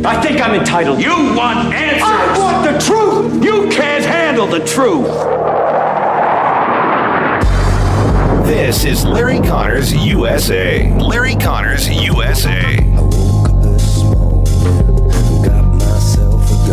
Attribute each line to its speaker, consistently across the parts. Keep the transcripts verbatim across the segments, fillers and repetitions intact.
Speaker 1: I think I'm entitled.
Speaker 2: You want answers.
Speaker 1: I want the truth. You can't handle the truth.
Speaker 3: This is Larry Connors U S A. Larry Connors U S A.
Speaker 4: I woke up this morning, got myself a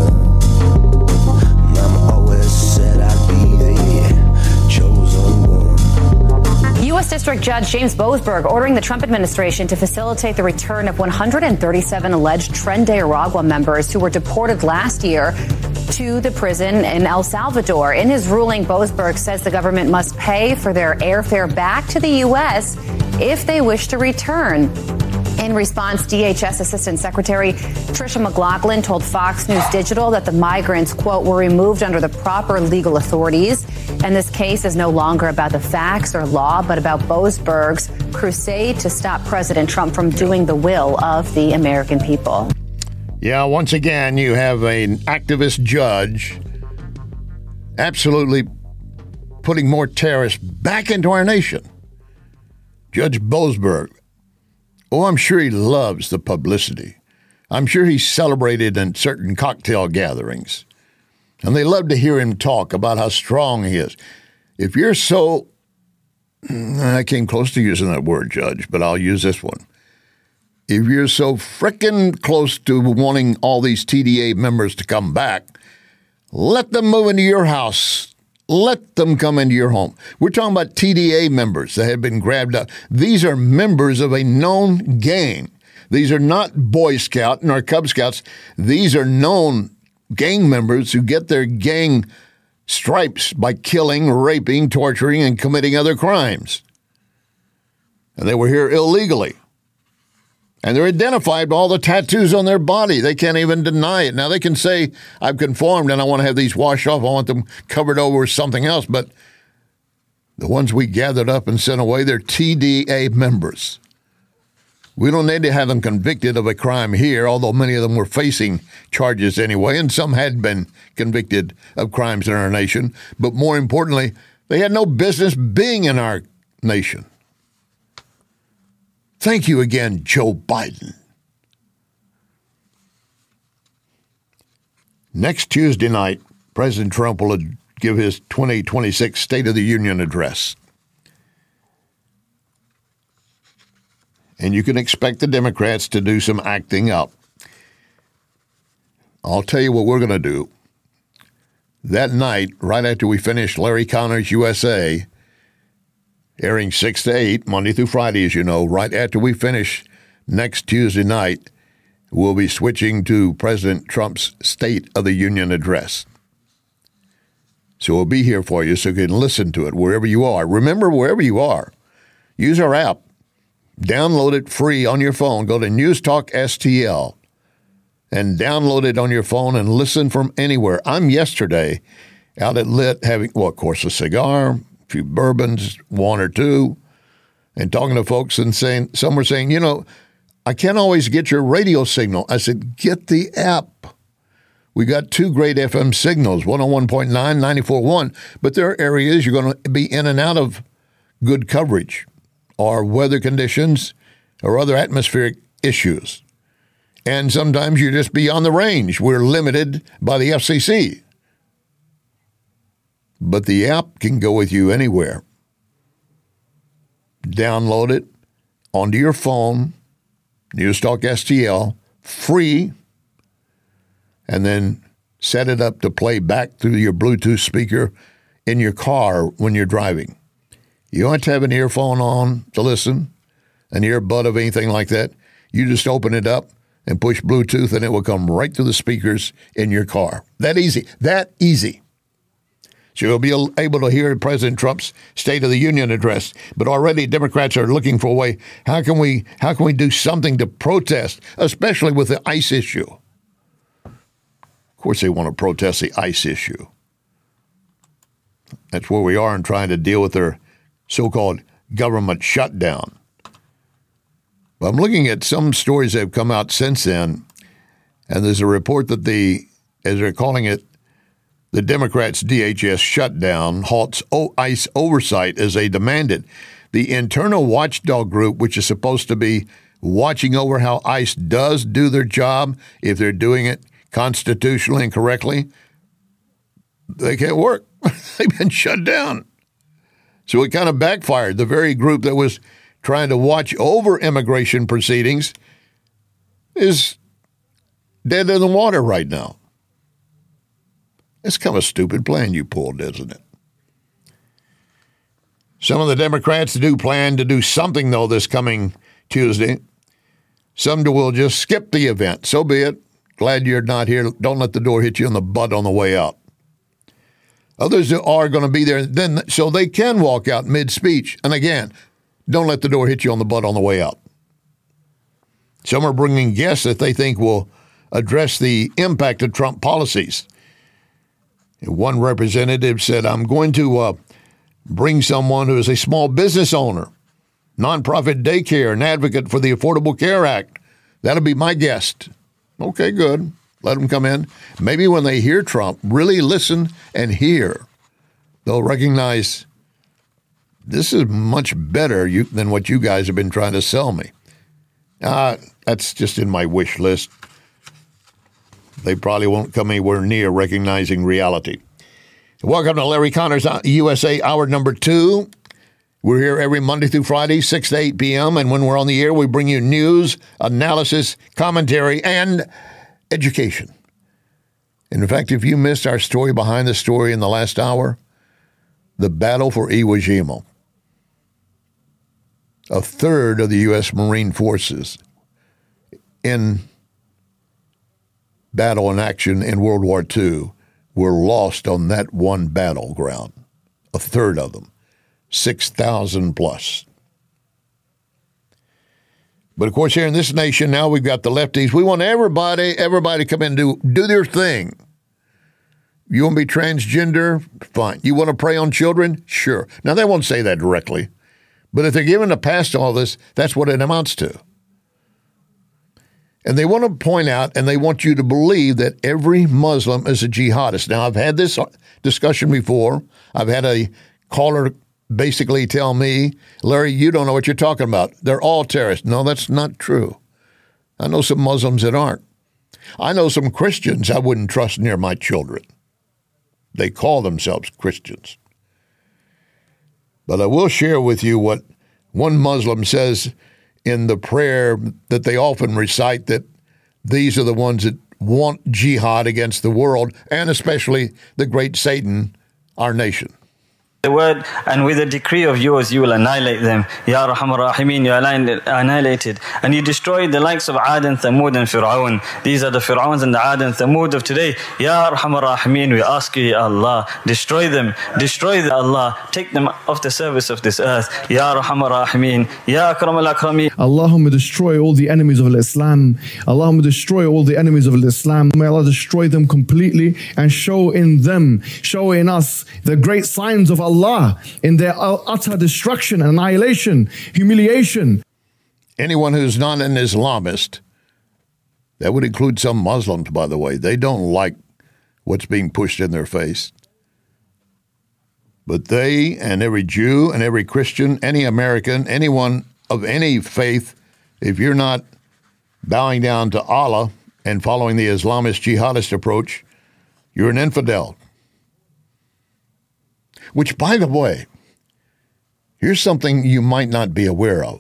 Speaker 4: gun. Mama always said I'd be the chosen one.
Speaker 5: U S District Judge James Boasberg ordering the Trump administration to facilitate the return of one hundred thirty-seven alleged Tren de Aragua members who were deported last year to the prison in El Salvador. In his ruling, Boasberg says the government must pay for their airfare back to the U S if they wish to return. In response, D H S Assistant Secretary Tricia McLaughlin told Fox News Digital that the migrants, quote, were removed under the proper legal authorities. And this case is no longer about the facts or law, but about Boasberg's crusade to stop President Trump from doing the will of the American people.
Speaker 6: Yeah, once again, you have an activist judge absolutely putting more terrorists back into our nation. Judge Boasberg. Oh, I'm sure he loves the publicity. I'm sure he's celebrated in certain cocktail gatherings. And they love to hear him talk about how strong he is. If you're so, I came close to using that word, Judge, but I'll use this one. If you're so frickin' close to wanting all these T D A members to come back, let them move into your house. Let them come into your home. We're talking about T D A members that have been grabbed up. These are members of a known gang. These are not Boy Scout nor Cub Scouts. These are known gang members who get their gang stripes by killing, raping, torturing, and committing other crimes. And they were here illegally. And they're identified by all the tattoos on their body. They can't even deny it. Now, they can say, I've conformed and I want to have these washed off. I want them covered over with something else. But the ones we gathered up and sent away, they're T D A members. We don't need to have them convicted of a crime here, although many of them were facing charges anyway, and some had been convicted of crimes in our nation. But more importantly, they had no business being in our nation. Thank you again, Joe Biden. Next Tuesday night, President Trump will give his twenty twenty-six State of the Union address. And you can expect the Democrats to do some acting up. I'll tell you what we're going to do. That night, right after we finish Larry Connors U S A, airing six to eight, Monday through Friday, as you know, right after we finish next Tuesday night, we'll be switching to President Trump's State of the Union address. So we'll be here for you so you can listen to it wherever you are. Remember, wherever you are, use our app. Download it free on your phone. Go to News Talk S T L and download it on your phone and listen from anywhere. I'm yesterday out at Lit having, well, of course, a cigar, a few bourbons, one or two, and talking to folks and saying, some were saying, you know, I can't always get your radio signal. I said, get the app. We got two great F M signals, one oh one point nine, ninety-four point one, but there are areas you're going to be in and out of good coverage, or weather conditions, or other atmospheric issues. And sometimes you're just beyond the range. We're limited by the F C C. But the app can go with you anywhere. Download it onto your phone, Newstalk S T L, free, and then set it up to play back through your Bluetooth speaker in your car when you're driving. You don't have to have an earphone on to listen, an earbud of anything like that. You just open it up and push Bluetooth, and it will come right to the speakers in your car. That easy. That easy. So you'll be able to hear President Trump's State of the Union address. But already Democrats are looking for a way. How can we, how can we do something to protest, especially with the ICE issue? Of course, they want to protest the ICE issue. That's where we are in trying to deal with their so-called government shutdown. But I'm looking at some stories that have come out since then, and there's a report that the, as they're calling it, the Democrats' D H S shutdown halts ICE oversight as they demanded. The internal watchdog group, which is supposed to be watching over how ICE does do their job, if they're doing it constitutionally and correctly, they can't work. They've been shut down. So it kind of backfired. The very group that was trying to watch over immigration proceedings is dead in the water right now. It's kind of a stupid plan you pulled, isn't it? Some of the Democrats do plan to do something, though, this coming Tuesday. Some will just skip the event. So be it. Glad you're not here. Don't let the door hit you in the butt on the way out. Others are going to be there then, so they can walk out mid-speech. And again, don't let the door hit you on the butt on the way out. Some are bringing guests that they think will address the impact of Trump policies. One representative said, I'm going to uh, bring someone who is a small business owner, nonprofit daycare, and advocate for the Affordable Care Act. That'll be my guest. Okay, good. Let them come in. Maybe when they hear Trump, really listen and hear, they'll recognize this is much better you, than what you guys have been trying to sell me. Uh, that's just in my wish list. They probably won't come anywhere near recognizing reality. Welcome to Larry Connors U S A Hour number two. We're here every Monday through Friday, six to eight p.m. And when we're on the air, we bring you news, analysis, commentary, and education. And in fact, if you missed our story behind the story in the last hour, the battle for Iwo Jima. A third of the U S Marine forces in battle and action in World War Two were lost on that one battleground. A third of them. six thousand plus. But, of course, here in this nation now we've got the lefties. We want everybody, everybody to come in and do, do their thing. You want to be transgender? Fine. You want to prey on children? Sure. Now, they won't say that directly. But if they're given a pass to all this, that's what it amounts to. And they want to point out and they want you to believe that every Muslim is a jihadist. Now, I've had this discussion before. I've had a caller basically tell me, Larry, you don't know what you're talking about. They're all terrorists. No, that's not true. I know some Muslims that aren't. I know some Christians I wouldn't trust near my children. They call themselves Christians. But I will share with you what one Muslim says in the prayer that they often recite, that these are the ones that want jihad against the world, and especially the great Satan, our nation.
Speaker 2: The word, and with a decree of yours you will annihilate them. Ya Rahman Rahimin, you annihilated. And you destroyed the likes of Ad and Thamud and Fir'aun. These are the Fir'auns and the Ad and Thamud of today. Ya Rahman Rahimin, we ask you, Ya Allah, destroy them. Destroy them, Allah. Take them off the surface of this earth. Ya Rahman Rahimin, Ya Akram al-Akramin.
Speaker 7: Allahumma destroy all the enemies of Islam. Allahumma destroy all the enemies of Islam. May Allah destroy them completely and show in them, show in us the great signs of Allah. Allah in their utter destruction, annihilation, humiliation.
Speaker 6: Anyone who's not an Islamist, that would include some Muslims, by the way, they don't like what's being pushed in their face. But they and every Jew and every Christian, any American, anyone of any faith, if you're not bowing down to Allah and following the Islamist jihadist approach, you're an infidel. Which, by the way, here's something you might not be aware of.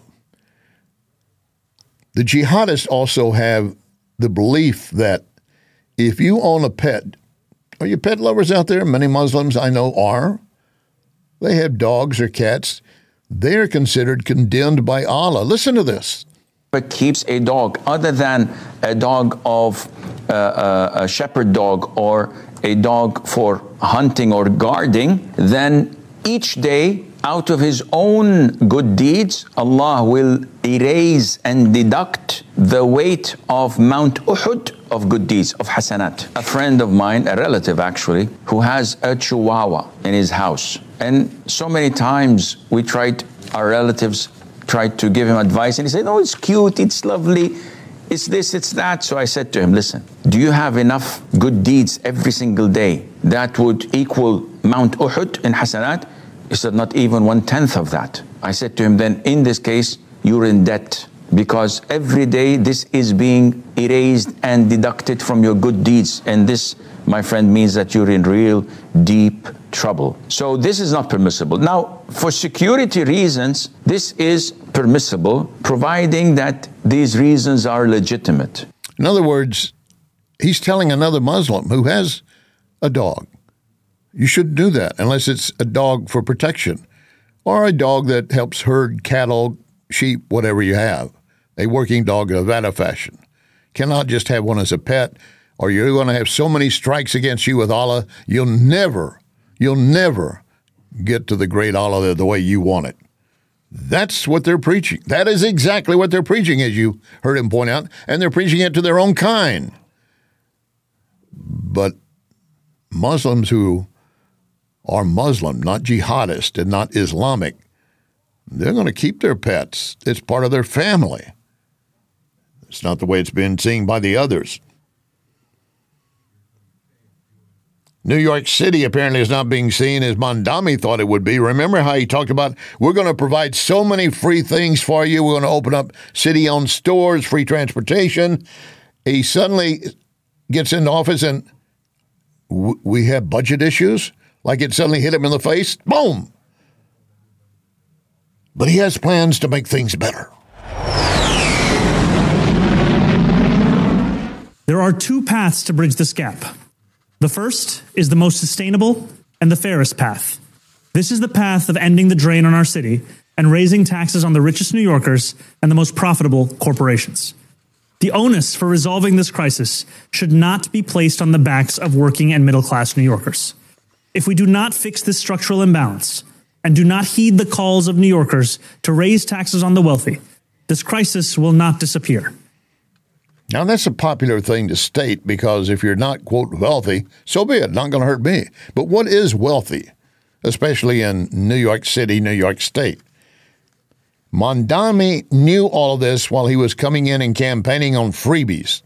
Speaker 6: The jihadists also have the belief that if you own a pet, are you pet lovers out there? Many Muslims I know are. They have dogs or cats. They are considered condemned by Allah. Listen to this.
Speaker 8: But keeps a dog other than a dog of uh, a shepherd dog or a dog for hunting or guarding, then each day out of his own good deeds, Allah will erase and deduct the weight of Mount Uhud of good deeds, of hasanat. A friend of mine, a relative actually, who has a chihuahua in his house. And so many times we tried, our relatives tried to give him advice, and he said, oh, it's cute, it's lovely, it's this, it's that. So I said to him, listen, do you have enough good deeds every single day that would equal Mount Uhud in hasanat? He said, not even one-tenth of that. I said to him, then in this case, you're in debt because every day this is being erased and deducted from your good deeds. And this, my friend, means that you're in real deep trouble. So this is not permissible. Now, for security reasons, this is permissible, providing that these reasons are legitimate.
Speaker 6: In other words, he's telling another Muslim who has a dog, you shouldn't do that unless it's a dog for protection or a dog that helps herd cattle, sheep, whatever you have, a working dog of that fashion. Cannot just have one as a pet, or you're going to have so many strikes against you with Allah, you'll never, you'll never get to the great Allah the way you want it. That's what they're preaching. That is exactly what they're preaching, as you heard him point out, and they're preaching it to their own kind. But Muslims who are Muslim, not jihadist and not Islamic, they're going to keep their pets. It's part of their family. It's not the way it's been seen by the others. New York City apparently is not being seen as Mondami thought it would be. Remember how he talked about, we're going to provide so many free things for you. We're going to open up city-owned stores, free transportation. He suddenly gets into office and w- we have budget issues. Like it suddenly hit him in the face. Boom! But he has plans to make things better.
Speaker 9: There are two paths to bridge this gap. The first is the most sustainable and the fairest path. This is the path of ending the drain on our city and raising taxes on the richest New Yorkers and the most profitable corporations. The onus for resolving this crisis should not be placed on the backs of working and middle-class New Yorkers. If we do not fix this structural imbalance and do not heed the calls of New Yorkers to raise taxes on the wealthy, this crisis will not disappear.
Speaker 6: Now, that's a popular thing to state because if you're not, quote, wealthy, so be it. Not going to hurt me. But what is wealthy, especially in New York City, New York State? Mondami knew all of this while he was coming in and campaigning on freebies.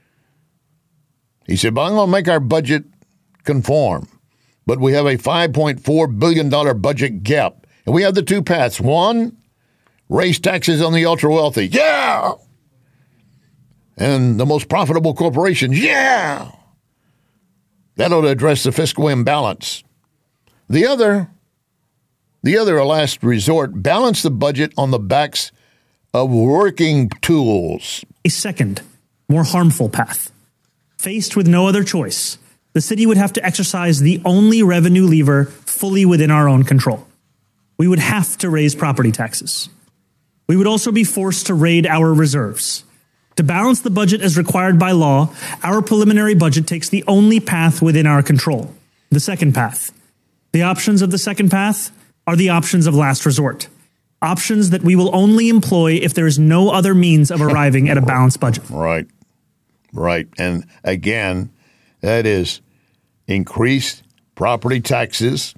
Speaker 6: He said, but I'm going to make our budget conform. But we have a five point four billion dollars budget gap. And we have the two paths. One, raise taxes on the ultra-wealthy. Yeah! And the most profitable corporations. Yeah! That'll address the fiscal imbalance. The other, the other last resort, balance the budget on the backs of working tools.
Speaker 9: A second, more harmful path. Faced with no other choice, the city would have to exercise the only revenue lever fully within our own control. We would have to raise property taxes. We would also be forced to raid our reserves. To balance the budget as required by law, our preliminary budget takes the only path within our control, the second path. The options of the second path are the options of last resort, options that we will only employ if there is no other means of arriving at a balanced budget.
Speaker 6: Right, right. And again, that is increased property taxes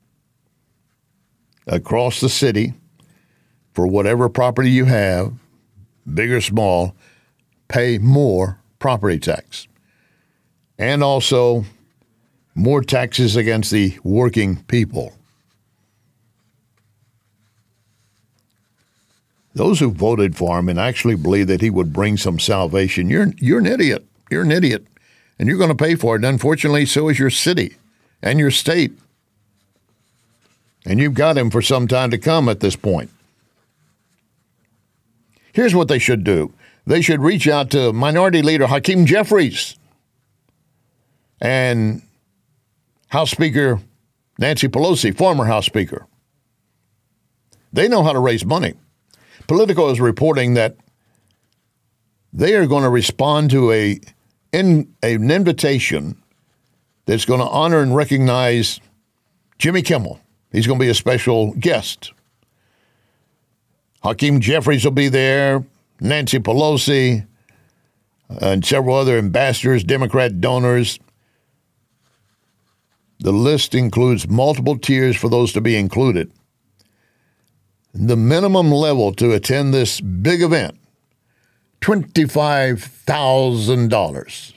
Speaker 6: across the city for whatever property you have, big or small, pay more property tax. And also more taxes against the working people. Those who voted for him and actually believe that he would bring some salvation, you're you're an idiot. You're an idiot. And you're going to pay for it. And unfortunately, so is your city and your state. And you've got him for some time to come at this point. Here's what they should do. They should reach out to Minority Leader Hakeem Jeffries and House Speaker Nancy Pelosi, former House Speaker. They know how to raise money. Politico is reporting that they are going to respond to a in, an invitation that's going to honor and recognize Jimmy Kimmel. He's going to be a special guest. Hakeem Jeffries will be there, Nancy Pelosi, and several other ambassadors, Democrat donors. The list includes multiple tiers for those to be included. The minimum level to attend this big event, twenty-five thousand dollars.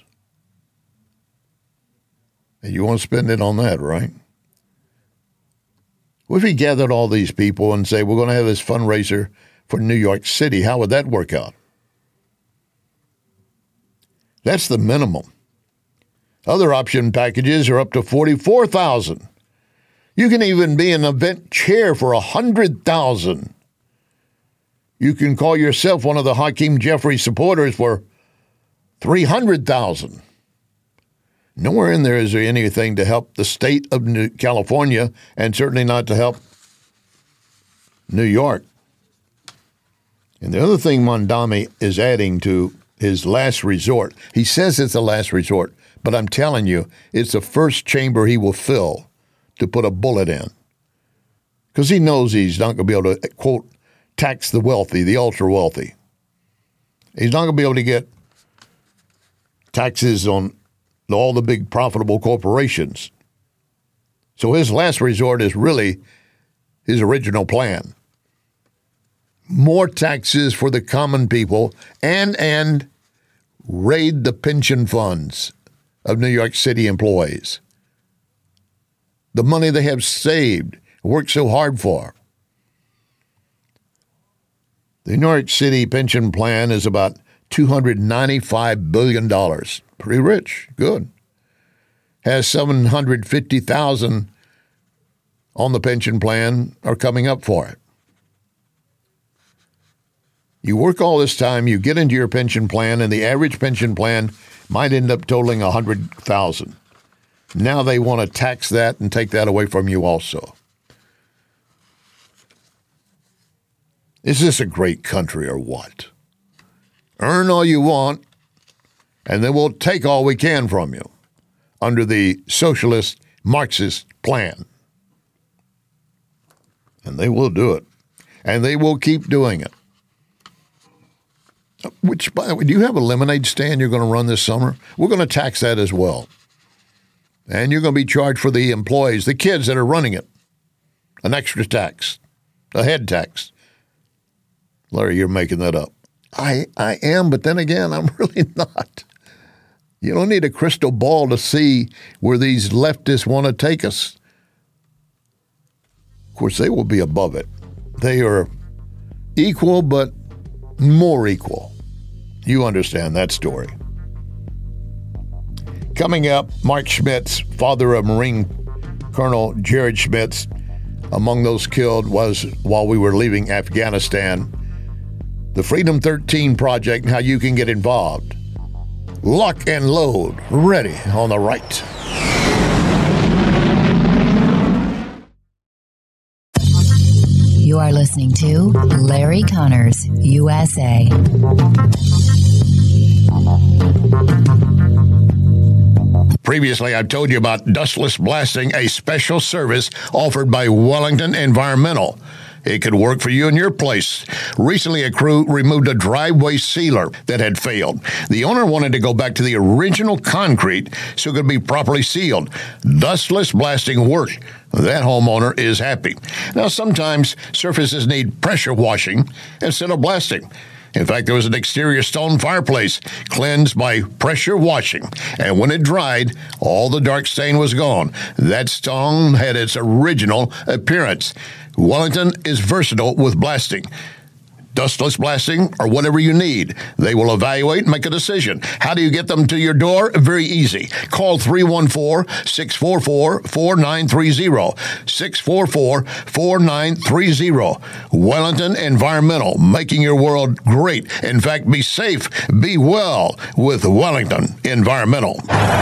Speaker 6: And you want to spend it on that, right? What if he gathered all these people and say, we're going to have this fundraiser for New York City. How would that work out? That's the minimum. Other option packages are up to forty-four thousand dollars. You can even be an event chair for one hundred thousand dollars. You can call yourself one of the Hakeem Jeffries supporters for three hundred thousand dollars. Nowhere in there is there anything to help the state of New California, and certainly not to help New York. And the other thing Mondami is adding to his last resort, he says it's a last resort, but I'm telling you, it's the first chamber he will fill to put a bullet in. Because he knows he's not going to be able to, quote, tax the wealthy, the ultra-wealthy. He's not going to be able to get taxes on all the big profitable corporations. So his last resort is really his original plan. More taxes for the common people and, and raid the pension funds of New York City employees. The money they have saved, worked so hard for. The New York City pension plan is about two hundred ninety-five billion dollars. Pretty rich. Good. Has seven hundred fifty thousand on the pension plan are coming up for it. You work all this time, you get into your pension plan, and the average pension plan might end up totaling one hundred thousand dollars. Now they want to tax that and take that away from you also. Is this a great country or what? Earn all you want, and then we'll take all we can from you under the socialist Marxist plan. And they will do it. And they will keep doing it. Which, by the way, do you have a lemonade stand you're going to run this summer? We're going to tax that as well. And you're going to be charged for the employees, the kids that are running it, an extra tax, a head tax. Larry, you're making that up. I, I am, but then again, I'm really not. You don't need a crystal ball to see where these leftists want to take us. Of course, they will be above it. They are equal, but more equal. You understand that story. Coming up, Mark Schmitz, father of Marine Colonel Jared Schmitz, among those killed was while we were leaving Afghanistan. The Freedom thirteen Project and how you can get involved. Lock and load, ready on the right.
Speaker 10: You are listening to Larry Connors, U S A.
Speaker 6: Previously, I've told you about dustless blasting, a special service offered by Wellington Environmental. It could work for you in your place. Recently, a crew removed a driveway sealer that had failed. The owner wanted to go back to the original concrete so it could be properly sealed. Dustless blasting worked. That homeowner is happy. Now, sometimes surfaces need pressure washing instead of blasting. In fact, there was an exterior stone fireplace cleansed by pressure washing, and when it dried, all the dark stain was gone. That stone had its original appearance. Wellington is versatile with blasting. Dustless blasting or whatever you need. They will evaluate and make a decision. How do you get them to your door? Very easy. Call three one four, six four four, four nine three zero. six four four, four nine three zero. Wellington Environmental, making your world great. In fact, be safe, be well with Wellington Environmental.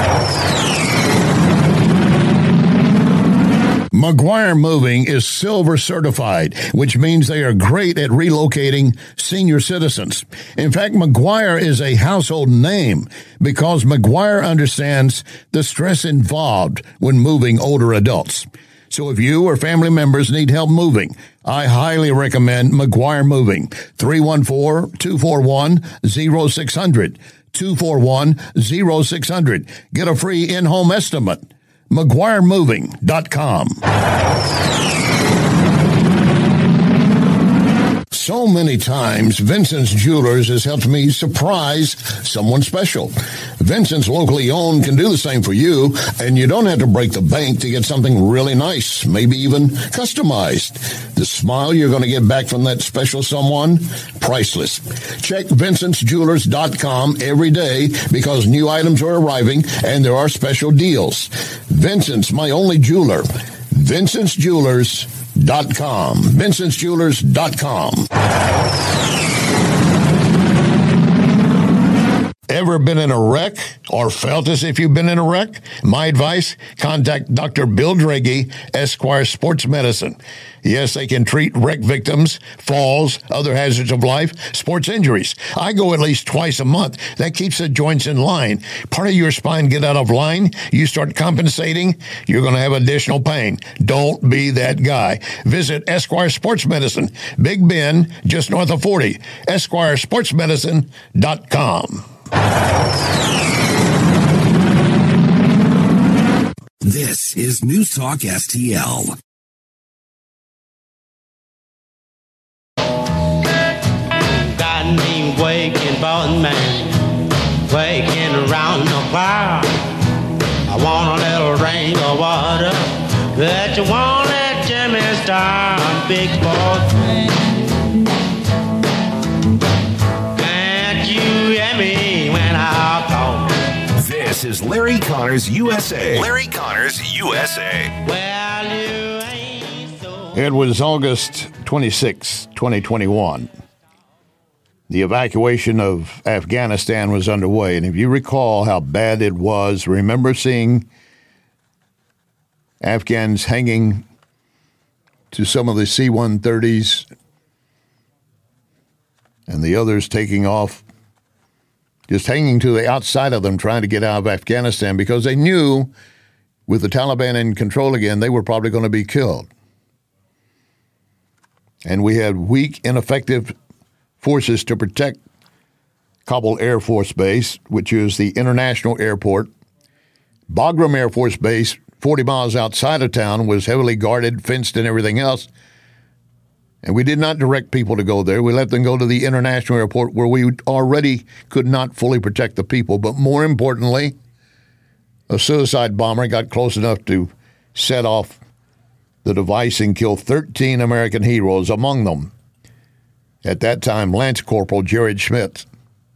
Speaker 6: McGuire Moving is silver certified, which means they are great at relocating senior citizens. In fact, McGuire is a household name because McGuire understands the stress involved when moving older adults. So if you or family members need help moving, I highly recommend McGuire Moving. three one four, two four one, zero six zero zero. two four one, zero six zero zero. Get a free in-home estimate. McGuire Moving dot com. So many times, Vincent's Jewelers has helped me surprise someone special. Vincent's locally owned can do the same for you, and you don't have to break the bank to get something really nice, maybe even customized. The smile you're going to get back from that special someone, priceless. Check Vincent's Jewelers dot com every day because new items are arriving and there are special deals. Vincent's, my only jeweler. Vincent's Jewelers dot com. Vincent's Jewelers dot com. Ever been in a wreck or felt as if you've been in a wreck? My advice, contact Doctor Bill Draghi, Esquire Sports Medicine. Yes, they can treat wreck victims, falls, other hazards of life, sports injuries. I go at least twice a month. That keeps the joints in line. Part of your spine get out of line, you start compensating, you're going to have additional pain. Don't be that guy. Visit Esquire Sports Medicine, Big Bend, just north of forty. Esquire Sports Medicine dot com.
Speaker 11: This is News Talk S T L.
Speaker 12: Got me waking, boss man, waking around the clock. I want a little rain or water, that you won't let Jimmy start, big boss. Can't you hear me when I call?
Speaker 3: This is Larry Connors U S A. Larry Connors U S A.
Speaker 12: Well, you ain't so.
Speaker 6: It was August twenty-sixth, twenty twenty-one. The evacuation of Afghanistan was underway, and if you recall how bad it was, remember seeing Afghans hanging to some of the C one thirties and the others taking off, just hanging to the outside of them, trying to get out of Afghanistan because they knew with the Taliban in control again, they were probably going to be killed. And we had weak, ineffective forces to protect Kabul Air Force Base, which is the international airport. Bagram Air Force Base, forty miles outside of town, was heavily guarded, fenced, and everything else. And we did not direct people to go there. We let them go to the international airport where we already could not fully protect the people. But more importantly, a suicide bomber got close enough to set off the device and kill thirteen American heroes, among them, at that time, Lance Corporal Jared Schmidt.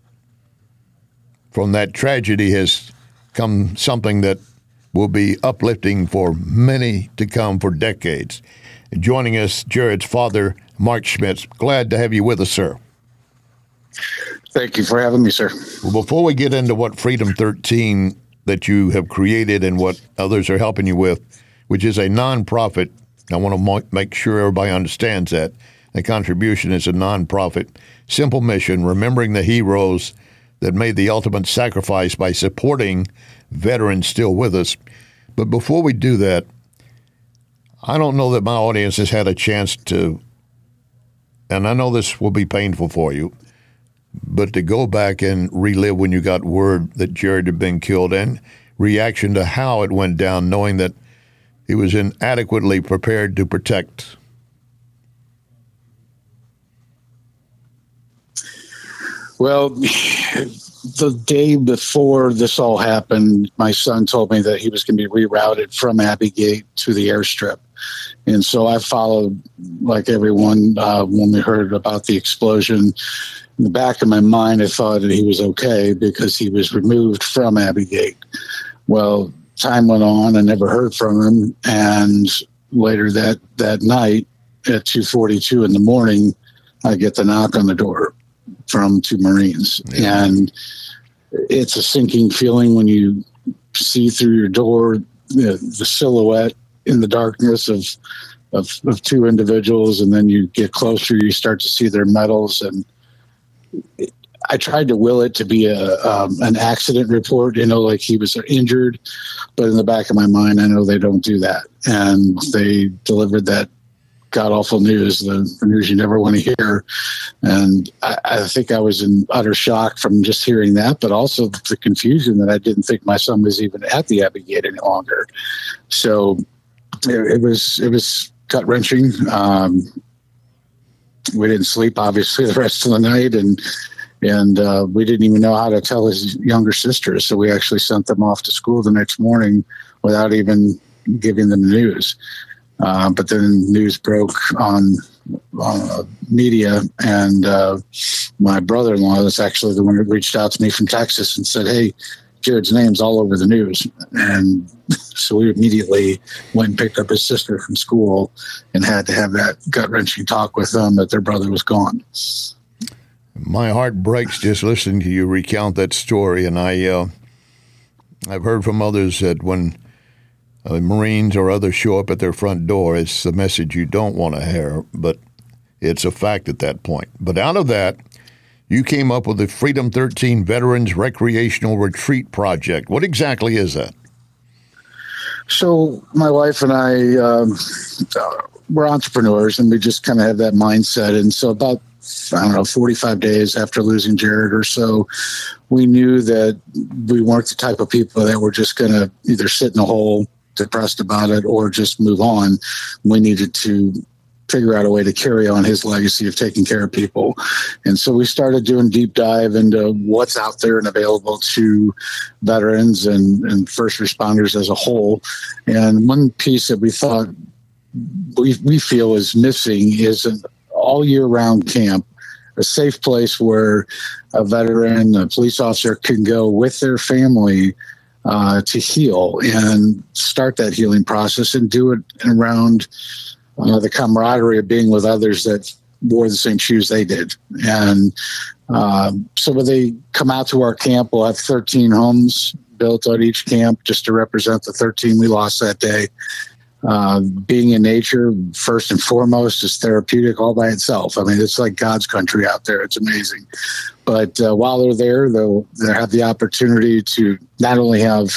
Speaker 6: From that tragedy has come something that will be uplifting for many to come for decades. Joining us, Jared's father, Mark Schmitz. Glad to have you with us, sir.
Speaker 13: Thank you for having me, sir.
Speaker 6: Well, before we get into what Freedom thirteen that you have created and what others are helping you with, which is a nonprofit, I want to mo- make sure everybody understands that. The contribution is a nonprofit, simple mission, remembering the heroes that made the ultimate sacrifice by supporting veterans still with us. But before we do that, I don't know that my audience has had a chance to, and I know this will be painful for you, but to go back and relive when you got word that Jared had been killed and reaction to how it went down, knowing that he was inadequately prepared to protect.
Speaker 13: Well, the day before this all happened, my son told me that he was going to be rerouted from Abbey Gate to the airstrip. And so I followed, like everyone, uh, when we heard about the explosion. In the back of my mind, I thought that he was okay because he was removed from Abbey Gate. Well, time went on. I never heard from him. And later that, that night at two forty-two in the morning, I get the knock on the door from two Marines. Yeah. And it's a sinking feeling when you see through your door the, the silhouette in the darkness of, of of two individuals, and then you get closer, you start to see their medals. And it, I tried to will it to be a um, an accident report, you know, like he was injured, but in the back of my mind, I know they don't do that. And they delivered that god-awful news, the, the news you never want to hear. And I, I think I was in utter shock from just hearing that, but also the confusion that I didn't think my son was even at the Abbey Gate any longer. So it, it was it was gut-wrenching. Um, we didn't sleep, obviously, the rest of the night. And and uh, we didn't even know how to tell his younger sisters. So we actually sent them off to school the next morning without even giving them the news. Uh, but then news broke on uh, media, and uh, my brother-in-law was actually the one who reached out to me from Texas and said, hey, Jared's name's all over the news. And so we immediately went and picked up his sister from school and had to have that gut-wrenching talk with them that their brother was gone.
Speaker 6: My heart breaks just listening to you recount that story, and I, uh, I've heard from others that when uh, Marines or others show up at their front door, it's a message you don't want to hear, but it's a fact at that point. But out of that, you came up with the Freedom thirteen Veterans Recreational Retreat Project. What exactly is that?
Speaker 13: So my wife and I, um, we're entrepreneurs, and we just kind of have that mindset. And so about, I don't know, forty-five days after losing Jared or so, we knew that we weren't the type of people that were just going to either sit in a hole, depressed about it, or just move on. We needed to figure out a way to carry on his legacy of taking care of people. And so we started doing deep dive into what's out there and available to veterans and, and first responders as a whole. And one piece that we thought we, we feel is missing is an all year round camp, a safe place where a veteran, a police officer can go with their family uh, to heal and start that healing process and do it around Uh, the camaraderie of being with others that wore the same shoes they did. And um, so when they come out to our camp, we'll have thirteen homes built at each camp just to represent the thirteen we lost that day. Uh, being in nature, first and foremost, is therapeutic all by itself. I mean, it's like God's country out there. It's amazing. But uh, while they're there, they'll, they'll have the opportunity to not only have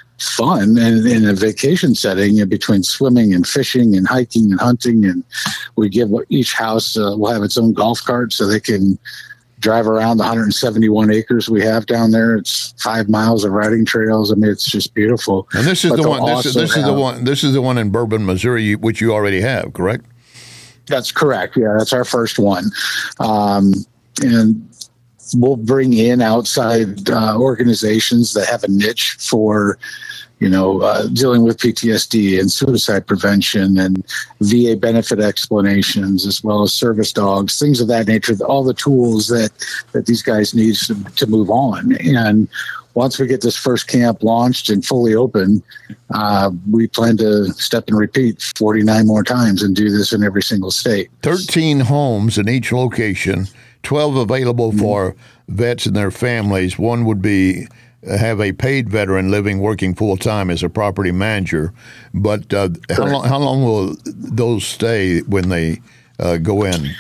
Speaker 13: fun and in a vacation setting in between swimming and fishing and hiking and hunting. And we give each house uh, will have its own golf cart so they can drive around the one hundred seventy-one acres we have down there. It's five miles of riding trails. I mean, it's just beautiful.
Speaker 6: And this is
Speaker 13: But
Speaker 6: the
Speaker 13: they'll
Speaker 6: one. This is,
Speaker 13: also
Speaker 6: this is the
Speaker 13: have-
Speaker 6: one. This is the one in Bourbon, Missouri, which you already have, correct?
Speaker 13: That's correct. Yeah, that's our first one. Um, and we'll bring in outside uh, organizations that have a niche for, you know, uh, dealing with P T S D and suicide prevention and V A benefit explanations, as well as service dogs, things of that nature, all the tools that, that these guys need to, to move on. And once we get this first camp launched and fully open, uh, we plan to step and repeat forty-nine more times and do this in every single state.
Speaker 6: thirteen homes in each location, twelve available for vets and their families. One would be uh, have a paid veteran living, working full-time as a property manager. But uh, how, long, how long will those stay when they uh, go in?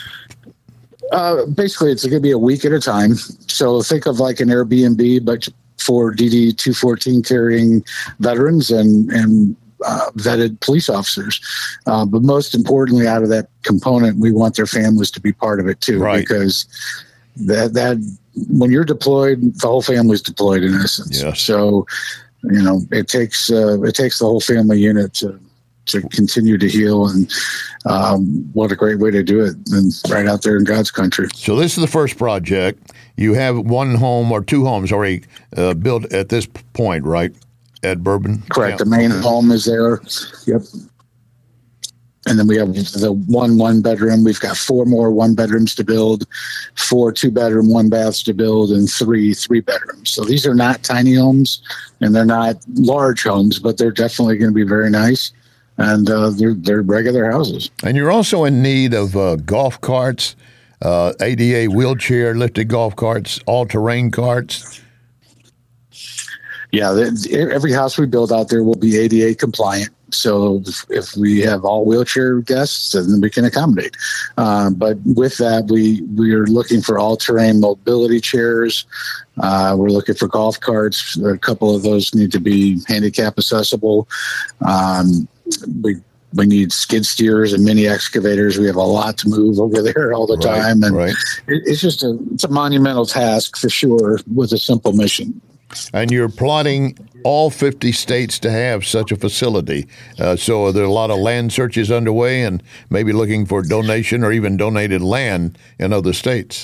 Speaker 13: Uh, basically, it's going to be a week at a time. So think of like an Airbnb, but for D D two fourteen carrying veterans and, and uh, vetted police officers. Uh, but most importantly, out of that component, we want their families to be part of it too,
Speaker 6: Right.
Speaker 13: because that, that when you're deployed, the whole family's deployed in essence.
Speaker 6: Yes.
Speaker 13: So, you know, it takes, uh, it takes the whole family unit to, to continue to heal. And um, what a great way to do it. And right out there in God's country.
Speaker 6: So this is the first project. You have one home or two homes already uh, built at this point, right? At Bourbon?
Speaker 13: Correct.
Speaker 6: Yeah.
Speaker 13: The main home is there. Yep. And then we have the one one bedroom. We've got four more one bedrooms to build, four two bedroom, one baths to build, and three three bedrooms. So these are not tiny homes and they're not large homes, but they're definitely going to be very nice. And uh, they're, they're regular houses.
Speaker 6: And you're also in need of uh, golf carts, uh, A D A wheelchair lifted golf carts, all-terrain carts.
Speaker 13: Yeah, the, every house we build out there will be A D A compliant. So if, if we have all wheelchair guests, then we can accommodate. Um, but with that, we, we are looking for all-terrain mobility chairs. Uh, we're looking for golf carts. A couple of those need to be handicap accessible. Um, we we need skid steers and mini excavators. We have a lot to move over there all the
Speaker 6: Right,
Speaker 13: time, and
Speaker 6: right.
Speaker 13: it, it's just a it's a monumental task for sure with a simple mission.
Speaker 6: And you're plotting all fifty states to have such a facility. Uh, so are there a lot of land searches underway and maybe looking for donation or even donated land in other states?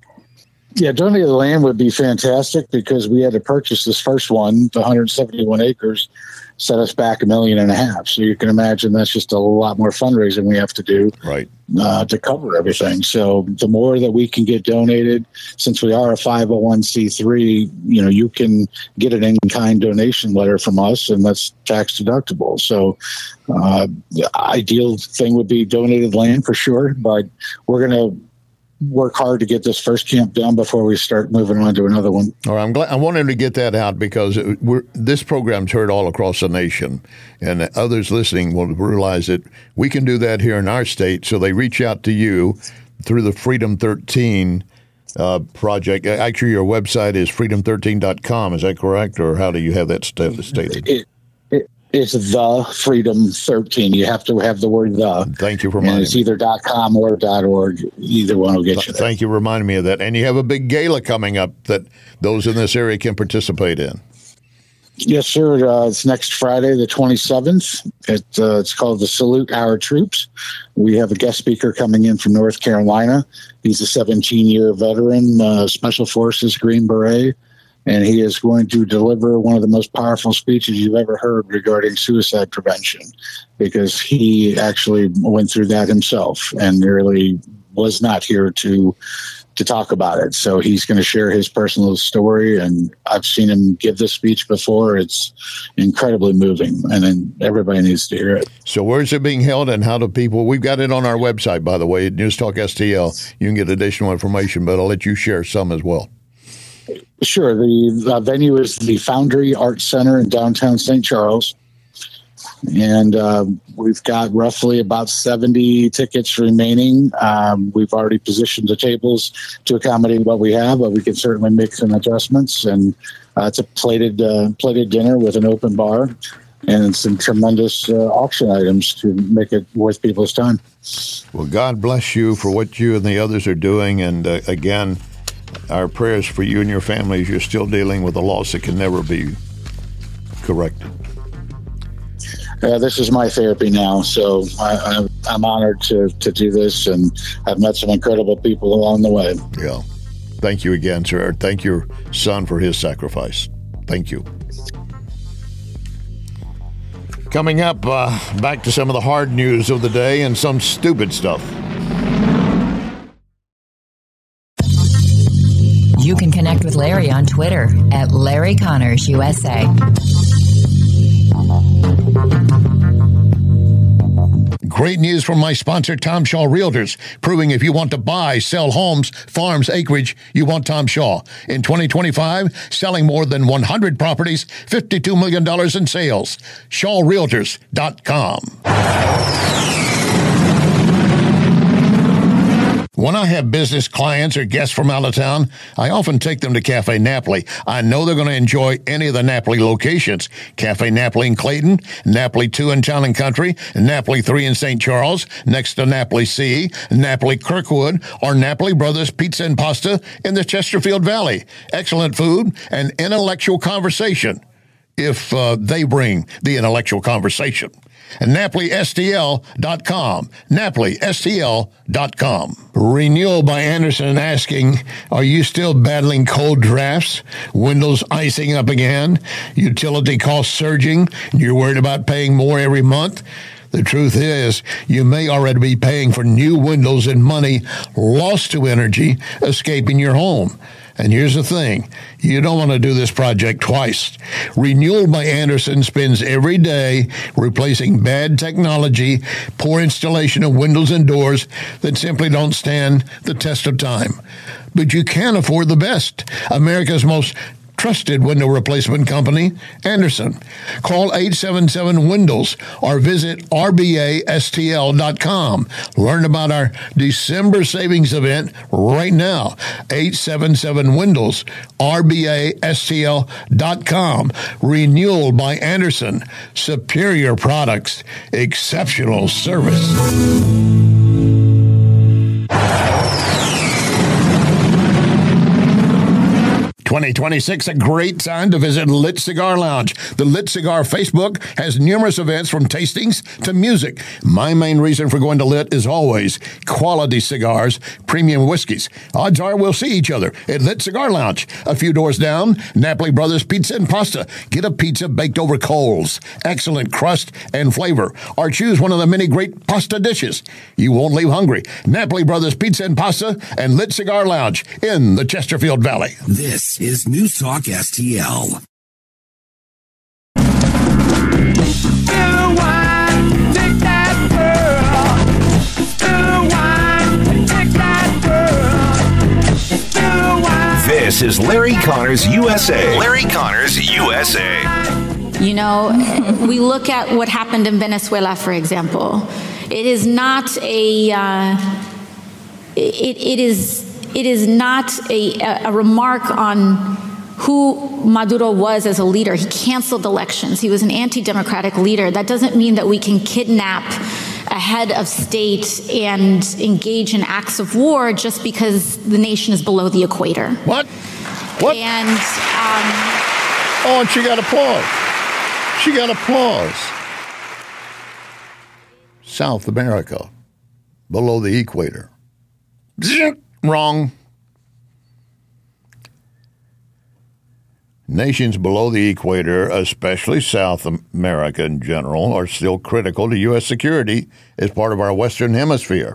Speaker 13: Yeah, donated land would be fantastic because we had to purchase this first one, the one hundred seventy-one acres, set us back a million and a half. So you can imagine that's just a lot more fundraising we have to do
Speaker 6: right.
Speaker 13: uh, to cover everything. So the more that we can get donated, since we are a five oh one c three, you know, you can get an in-kind donation letter from us, and that's tax deductible. So uh, the ideal thing would be donated land for sure, but we're going to work hard to get this first camp done before we start moving on to another one.
Speaker 6: All right, I'm glad I wanted to get that out because we're, this program's heard all across the nation, and others listening will realize that we can do that here in our state. So they reach out to you through the Freedom thirteen uh, project. Actually, your website is freedom thirteen dot com. Is that correct, or how do you have that st- stated?
Speaker 13: It, it, it's the Freedom thirteen. You have to have the word the.
Speaker 6: Thank you for
Speaker 13: and
Speaker 6: reminding
Speaker 13: it's
Speaker 6: me.
Speaker 13: either .com or .org. Either one will get you there.
Speaker 6: Thank you for reminding me of that. And you have a big gala coming up that those in this area can participate in.
Speaker 13: Yes, sir. Uh, it's next Friday, the twenty-seventh. It, uh, it's called the Salute Our Troops. We have a guest speaker coming in from North Carolina. He's a seventeen-year veteran, uh, Special Forces, Green Beret, and he is going to deliver one of the most powerful speeches you've ever heard regarding suicide prevention, because he actually went through that himself and really was not here to to talk about it. So he's going to share his personal story, and I've seen him give this speech before. It's incredibly moving, and then everybody needs to hear it.
Speaker 6: So where's it being held, and how do people, we've got it on our website, by the way, at News Talk S T L. You can get additional information, but I'll let you share some as well.
Speaker 13: Sure. The uh, venue is the Foundry Arts Center in downtown Saint Charles. And uh, we've got roughly about seventy tickets remaining. Um, we've already positioned the tables to accommodate what we have, but we can certainly make some adjustments. And uh, it's a plated uh, plated dinner with an open bar and some tremendous uh, auction items to make it worth people's time.
Speaker 6: Well, God bless you for what you and the others are doing. And uh, again, our prayers for you and your families. You're still dealing with a loss that can never be corrected.
Speaker 13: Uh, this is my therapy now, so I, I, I'm honored to, to do this, and I've met some incredible people along the way.
Speaker 6: Yeah. Thank you again, sir. Thank your son for his sacrifice. Thank you. Coming up, uh, back to some of the hard news of the day and some stupid stuff.
Speaker 10: You can connect with Larry on Twitter at Larry Connors U S A.
Speaker 6: Great news from my sponsor, Tom Shaw Realtors, proving if you want to buy, sell homes, farms, acreage, you want Tom Shaw. In twenty twenty-five, selling more than one hundred properties, fifty-two million dollars in sales. shaw realtors dot com. When I have business clients or guests from out of town, I often take them to Cafe Napoli. I know they're going to enjoy any of the Napoli locations. Cafe Napoli in Clayton, Napoli two in Town and Country, Napoli three in Saint Charles, next to Napoli C, Napoli Kirkwood, or Napoli Brothers Pizza and Pasta in the Chesterfield Valley. Excellent food and intellectual conversation, if uh, they bring the intellectual conversation. And Napoli S T L dot com. Napoli S T L dot com. Renewal by Anderson asking, are you still battling cold drafts? Windows icing up again? Utility costs surging? You're worried about paying more every month? The truth is, you may already be paying for new windows and money lost to energy escaping your home. And here's the thing, you don't want to do this project twice. Renewal by Anderson spends every day replacing bad technology, poor installation of windows and doors that simply don't stand the test of time. But you can afford the best. America's most trusted window replacement company, Anderson. Call eight seven seven Windows or visit R B A S T L dot com. Learn about our December savings event right now. eight seven seven Windows, R B A S T L dot com. Renewal by Anderson. Superior products, exceptional service. twenty twenty-six, a great time to visit Lit Cigar Lounge. The Lit Cigar Facebook has numerous events from tastings to music. My main reason for going to Lit is always quality cigars, premium whiskeys. Odds are we'll see each other at Lit Cigar Lounge. A few doors down, Napoli Brothers Pizza and Pasta. Get a pizza baked over coals. Excellent crust and flavor. Or choose one of the many great pasta dishes. You won't leave hungry. Napoli Brothers Pizza and Pasta and Lit Cigar Lounge in the Chesterfield Valley.
Speaker 11: This is News Talk S T L.
Speaker 3: This is Larry Connors U S A. Larry Connors U S A.
Speaker 14: You know, we look at what happened in Venezuela, for example. It is not a. Uh, it, it is. It is not a, a remark on who Maduro was as a leader. He canceled elections. He was an anti-democratic leader. That doesn't mean that we can kidnap a head of state and engage in acts of war just because the nation is below the equator.
Speaker 6: What? What?
Speaker 14: And um,
Speaker 6: oh, and she got applause. She got applause. South America, below the equator. Wrong. Nations below the equator, especially South America in general, are still critical to U S security as part of our Western Hemisphere.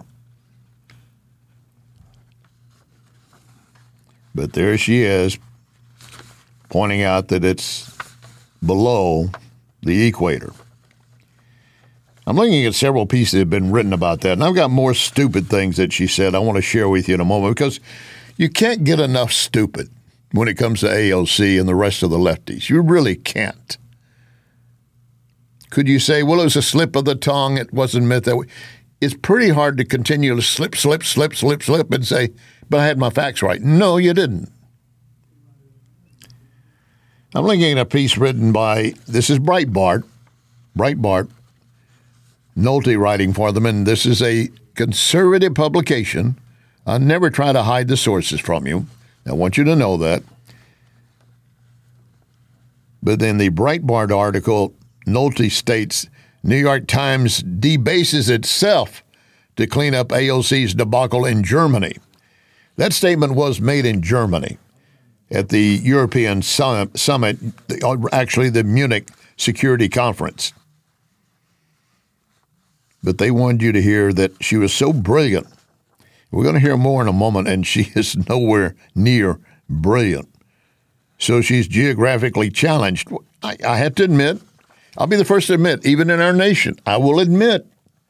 Speaker 6: But there she is, pointing out that it's below the equator. I'm looking at several pieces that have been written about that, and I've got more stupid things that she said I want to share with you in a moment, because you can't get enough stupid when it comes to A O C and the rest of the lefties. You really can't. Could you say, well, it was a slip of the tongue, it wasn't meant that way? It's pretty hard to continue to slip, slip, slip, slip, slip, and say, but I had my facts right. No, you didn't. I'm looking at a piece written by, this is Breitbart, Breitbart, Nolte writing for them, and this is a conservative publication. I never try to hide the sources from you. I want you to know that. But then the Breitbart article, Nolte states, New York Times debases itself to clean up A O C's debacle in Germany. That statement was made in Germany at the European Summit, actually the Munich Security Conference. But they wanted you to hear that she was so brilliant. We're going to hear more in a moment, and she is nowhere near brilliant. So she's geographically challenged. I, I have to admit, I'll be the first to admit, even in our nation, I will admit,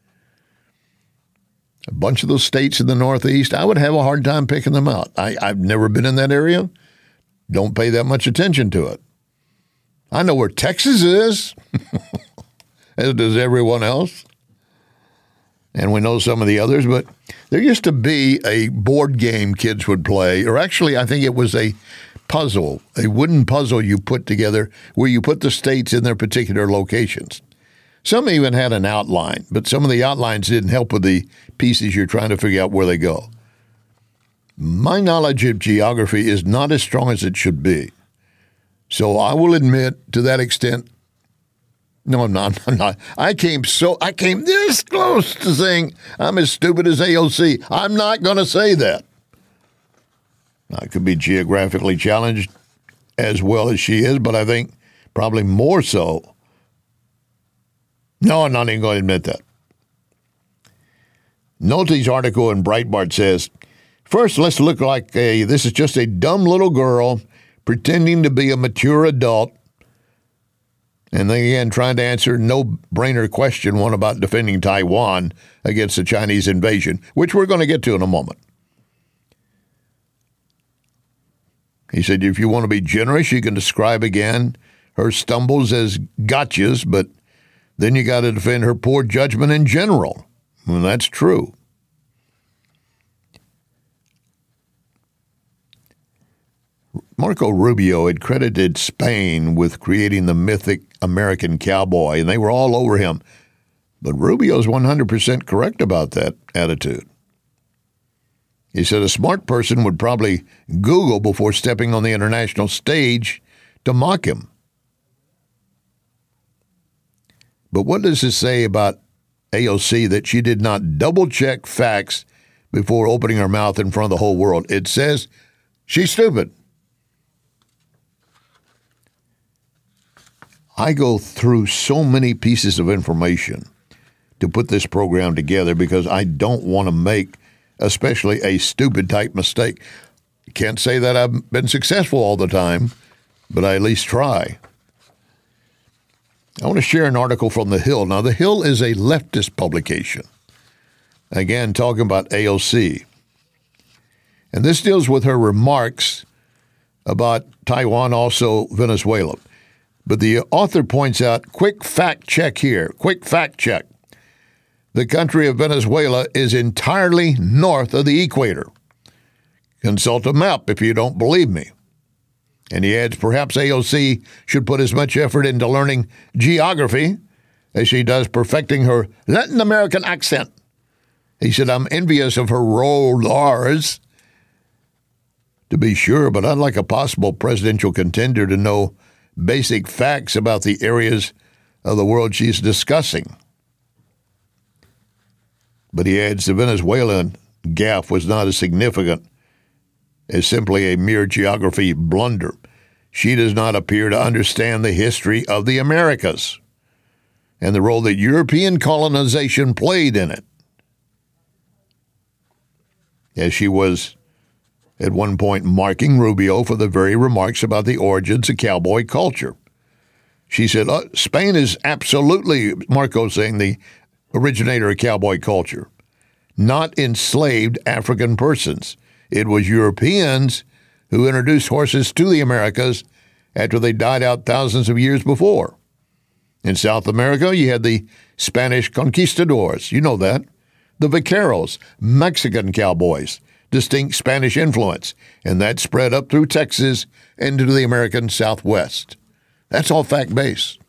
Speaker 6: a bunch of those states in the Northeast, I would have a hard time picking them out. I, I've never been in that area. Don't pay that much attention to it. I know where Texas is, as does everyone else. And we know some of the others, but there used to be a board game kids would play, or actually I think it was a puzzle, a wooden puzzle you put together where you put the states in their particular locations. Some even had an outline, but some of the outlines didn't help with the pieces you're trying to figure out where they go. My knowledge of geography is not as strong as it should be. So I will admit, to that extent, no, I'm not. I'm not. I came so I came this close to saying I'm as stupid as A O C. I'm not going to say that. I could be geographically challenged as well as she is, but I think probably more so. No, I'm not even going to admit that. Nolte's article in Breitbart says, first, let's look like a, this is just a dumb little girl pretending to be a mature adult. And then again, trying to answer no-brainer question, one about defending Taiwan against the Chinese invasion, which we're going to get to in a moment. He said, if you want to be generous, you can describe again her stumbles as gotchas, but then you got to defend her poor judgment in general. And that's true. Marco Rubio had credited Spain with creating the mythic American cowboy, and they were all over him. But Rubio's one hundred percent correct about that attitude. He said a smart person would probably Google before stepping on the international stage to mock him. But what does this say about A O C that she did not double-check facts before opening her mouth in front of the whole world? It says she's stupid. I go through so many pieces of information to put this program together because I don't want to make especially a stupid type mistake. Can't say that I've been successful all the time, but I at least try. I want to share an article from The Hill. Now, The Hill is a leftist publication. Again, talking about A O C. And this deals with her remarks about Taiwan, also Venezuela. But the author points out, quick fact check here, quick fact check. The country of Venezuela is entirely north of the equator. Consult a map if you don't believe me. And he adds, perhaps A O C should put as much effort into learning geography as she does perfecting her Latin American accent. He said, I'm envious of her rolled R's. To be sure, but I'd like a possible presidential contender to know basic facts about the areas of the world she's discussing. But he adds the Venezuelan gaffe was not as significant as simply a mere geography blunder. She does not appear to understand the history of the Americas and the role that European colonization played in it, as she was at one point marking Rubio for the very remarks about the origins of cowboy culture. She said, uh, Spain is absolutely, Marco saying, the originator of cowboy culture, not enslaved African persons. It was Europeans who introduced horses to the Americas after they died out thousands of years before. In South America, you had the Spanish conquistadors. You know that. The vaqueros, Mexican cowboys, distinct Spanish influence, and that spread up through Texas into the American Southwest. That's all fact-based.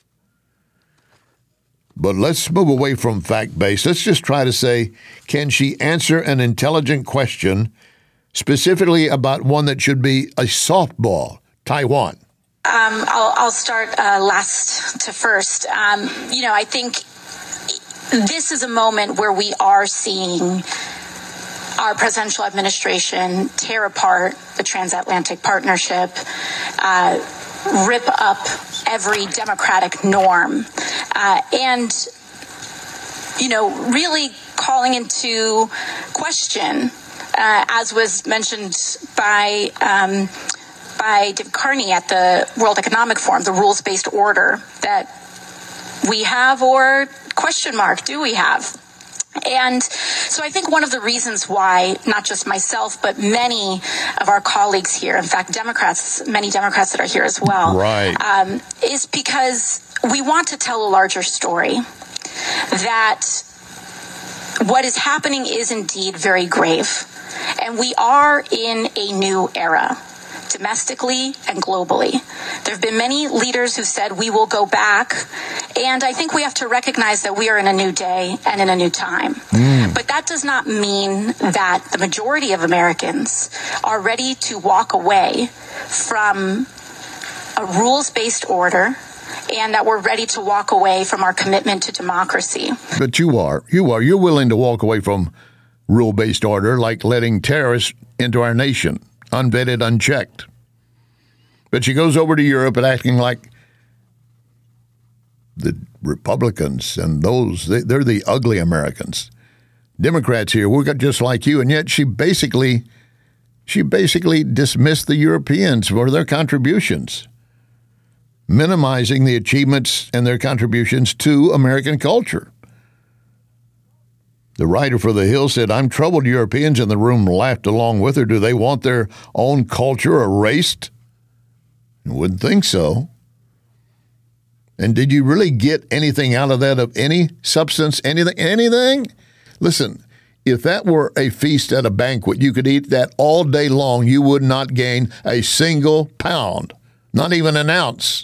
Speaker 6: But let's move away from fact-based. Let's just try to say, can she answer an intelligent question, specifically about one that should be a softball, Taiwan?
Speaker 15: Um, I'll, I'll start uh, last to first. Um, you know, I think this is a moment where we are seeing our presidential administration tear apart the transatlantic partnership, uh, rip up every democratic norm, uh, and, you know, really calling into question, uh, as was mentioned by um, by David Carney at the World Economic Forum, the rules-based order that we have, or question mark, do we have? And so I think one of the reasons why, not just myself, but many of our colleagues here, in fact, Democrats, many Democrats that are here as well,
Speaker 6: right.
Speaker 15: um, is because we want to tell a larger story, that what is happening is indeed very grave. And we are in a new era, domestically and globally. There have been many leaders who said we will go back, and I think we have to recognize that we are in a new day and in a new time. Mm. But that does not mean that the majority of Americans are ready to walk away from a rules-based order, and that we're ready to walk away from our commitment to democracy.
Speaker 6: But you are. You are. You're willing to walk away from rule-based order, like letting terrorists into our nation, unvetted, unchecked. But she goes over to Europe and acting like the Republicans and those, they, they're the ugly Americans. Democrats here, we're just like you, and yet she basically, she basically dismissed the Europeans for their contributions, minimizing the achievements and their contributions to American culture. The writer for The Hill said, I'm troubled Europeans in the room laughed along with her. Do they want their own culture erased? I wouldn't think so. And did you really get anything out of that, of any substance, anything, anything? Listen, if that were a feast at a banquet, you could eat that all day long. You would not gain a single pound, not even an ounce.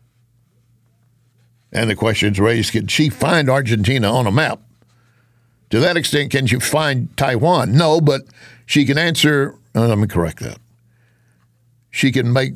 Speaker 6: And the question's raised, could she find Argentina on a map? To that extent, can she find Taiwan? No, but she can answer. Oh, let me correct that. She can make.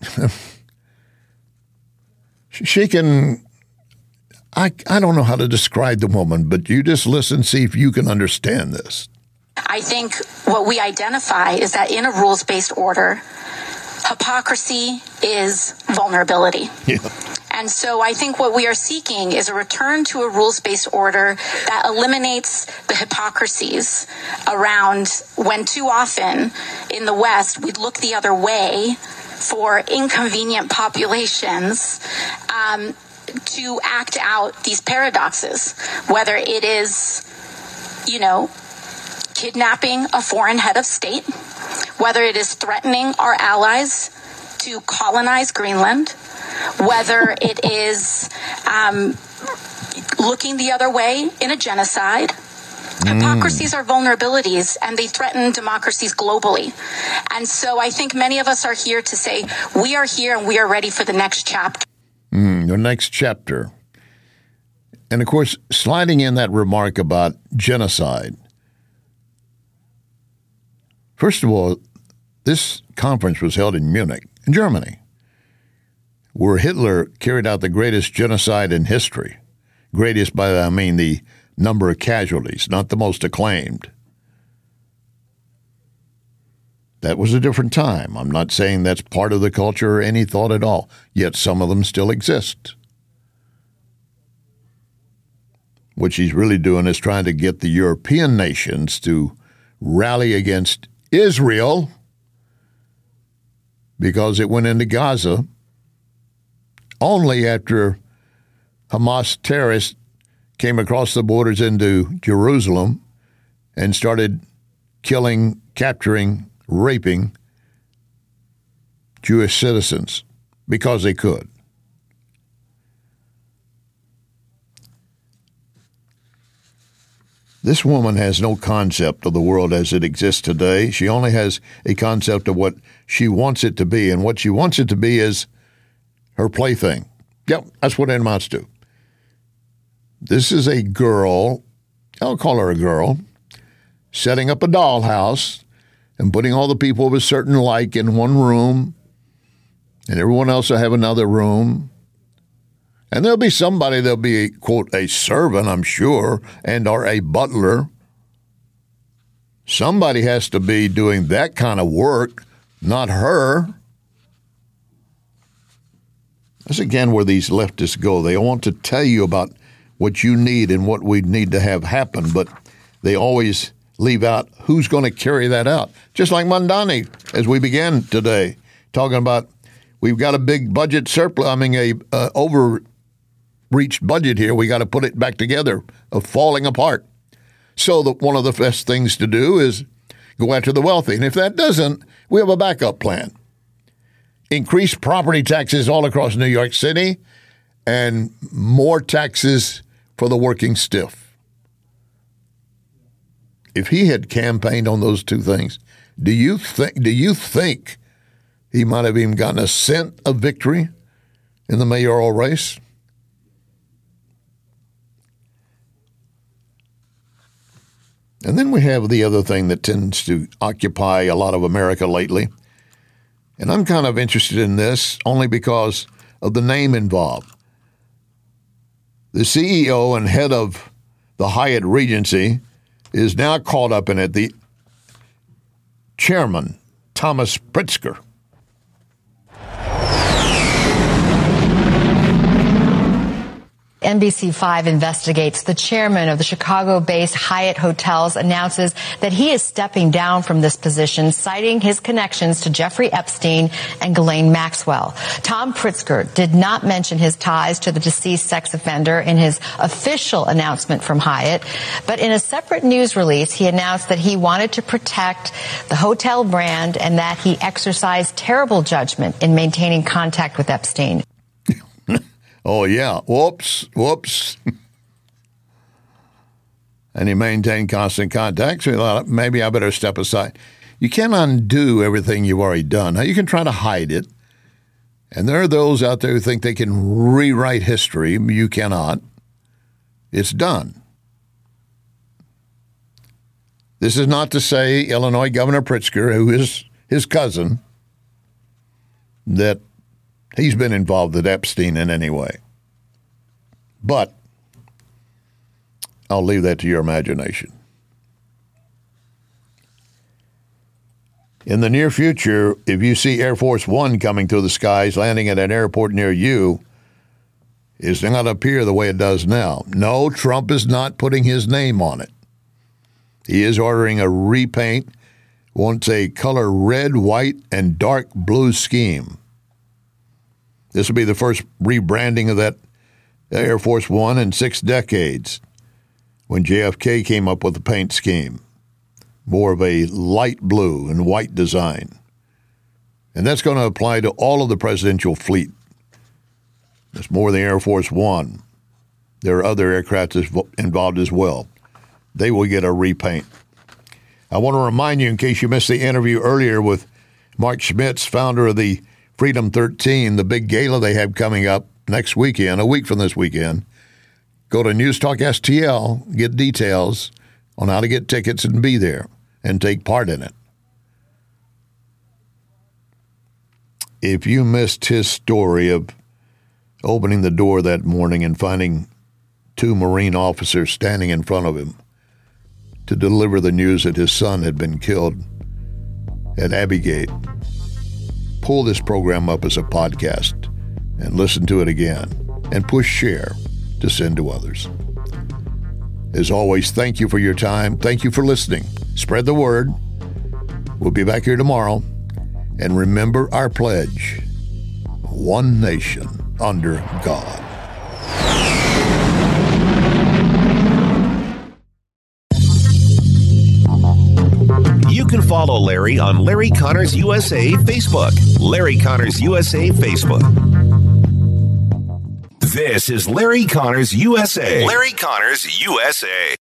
Speaker 6: she can. I I don't know how to describe the woman, but you just listen, see if you can understand this.
Speaker 15: I think what we identify is that in a rules-based order, hypocrisy is vulnerability.
Speaker 6: Yeah.
Speaker 15: And so I think what we are seeking is a return to a rules-based order that eliminates the hypocrisies around when too often in the West we look the other way for inconvenient populations um, to act out these paradoxes, whether it is, you know, kidnapping a foreign head of state, whether it is threatening our allies to colonize Greenland, whether it is um, looking the other way in a genocide. Mm. Hypocrisies are vulnerabilities, and they threaten democracies globally. And so I think many of us are here to say, we are here and we are ready for the next chapter.
Speaker 6: Mm, the next chapter. And, of course, sliding in that remark about genocide. First of all, this conference was held in Munich, in Germany, where Hitler carried out the greatest genocide in history. Greatest by that I mean the number of casualties, not the most acclaimed. That was a different time. I'm not saying that's part of the culture or any thought at all, yet some of them still exist. What she's really doing is trying to get the European nations to rally against Israel because it went into Gaza only after Hamas terrorists came across the borders into Jerusalem and started killing, capturing, raping Jewish citizens because they could. This woman has no concept of the world as it exists today. She only has a concept of what she wants it to be, and what she wants it to be is her plaything. Yep, that's what it amounts to. This is a girl, I'll call her a girl, setting up a dollhouse and putting all the people of a certain like in one room, and everyone else will have another room. And there'll be somebody, there'll be, a, quote, a servant, I'm sure, and or a butler. Somebody has to be doing that kind of work, not her. That's again where these leftists go. They want to tell you about what you need and what we need to have happen, but they always leave out who's going to carry that out. Just like Mandani, as we began today, talking about we've got a big budget surplus, I mean, a uh, overreached budget here. We got to put it back together, of falling apart. So that one of the best things to do is go after the wealthy. And if that doesn't, we have a backup plan. Increase property taxes all across New York City and more taxes for the working stiff. If he had campaigned on those two things, do you think do you think he might have even gotten a cent of victory in the mayoral race? And then we have the other thing that tends to occupy a lot of America lately. And I'm kind of interested in this only because of the name involved. The C E O and head of the Hyatt Regency is now caught up in it, the chairman, Thomas Pritzker.
Speaker 16: N B C five investigates. The chairman of the Chicago-based Hyatt Hotels announces that he is stepping down from this position, citing his connections to Jeffrey Epstein and Ghislaine Maxwell. Tom Pritzker did not mention his ties to the deceased sex offender in his official announcement from Hyatt, but in a separate news release, he announced that he wanted to protect the hotel brand and that he exercised terrible judgment in maintaining contact with Epstein.
Speaker 6: Oh, yeah. Whoops. Whoops. And he maintained constant contact. So he thought, maybe I better step aside. You can't undo everything you've already done. Now, you can try to hide it. And there are those out there who think they can rewrite history. You cannot. It's done. This is not to say Illinois Governor Pritzker, who is his cousin, that he's been involved with Epstein in any way. But I'll leave that to your imagination. In the near future, if you see Air Force One coming through the skies, landing at an airport near you, it's not going to appear the way it does now. No, Trump is not putting his name on it. He is ordering a repaint, wants a color red, white, and dark blue scheme. This will be the first rebranding of that Air Force One in six decades, when J F K came up with the paint scheme. More of a light blue and white design. And that's going to apply to all of the presidential fleet. There's more than Air Force One. There are other aircraft involved as well. They will get a repaint. I want to remind you, in case you missed the interview earlier with Mark Schmitz, founder of the Freedom thirteen, the big gala they have coming up next weekend, a week from this weekend. Go to News Talk S T L, get details on how to get tickets and be there and take part in it. If you missed his story of opening the door that morning and finding two Marine officers standing in front of him to deliver the news that his son had been killed at Abbey Gate, pull this program up as a podcast and listen to it again and push share to send to others. As always, thank you for your time. Thank you for listening. Spread the word. We'll be back here tomorrow. And remember our pledge: one nation under God.
Speaker 3: You can follow Larry on Larry Connors U S A Facebook. Larry Connors U S A Facebook. This is Larry Connors U S A. Larry Connors U S A.